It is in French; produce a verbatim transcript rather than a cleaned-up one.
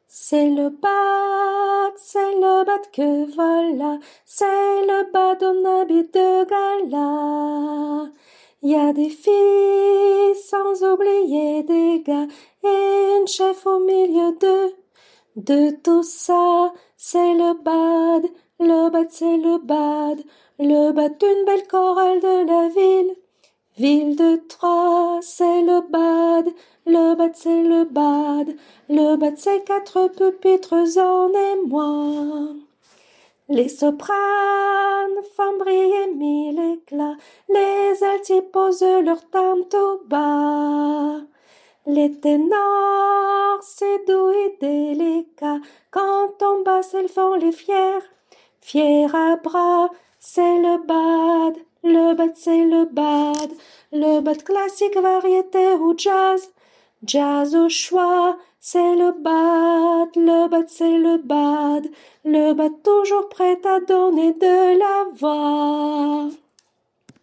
C'est le bad, c'est le bad que voilà, c'est le bad en habit de gala. Y a des filles sans oublier des gars et une chef au milieu de de tout ça. C'est le bad, le bad c'est le bad, le bad d'une belle chorale de la ville. Ville de Troyes, c'est le bad, le bad c'est le bad, le bad c'est quatre pupitres en émoi. Les sopranes font briller mille éclats, les altis posent leur tarme tout bas. Les ténors, c'est doux et délicat, quand on basse, elles font les fiers. Fiers à bras, c'est le bad, le bad c'est le bad, le bad classique, variété ou jazz. Jazz au choix, c'est le bad, le bad c'est le bad, le bad toujours prêt à donner de la voix.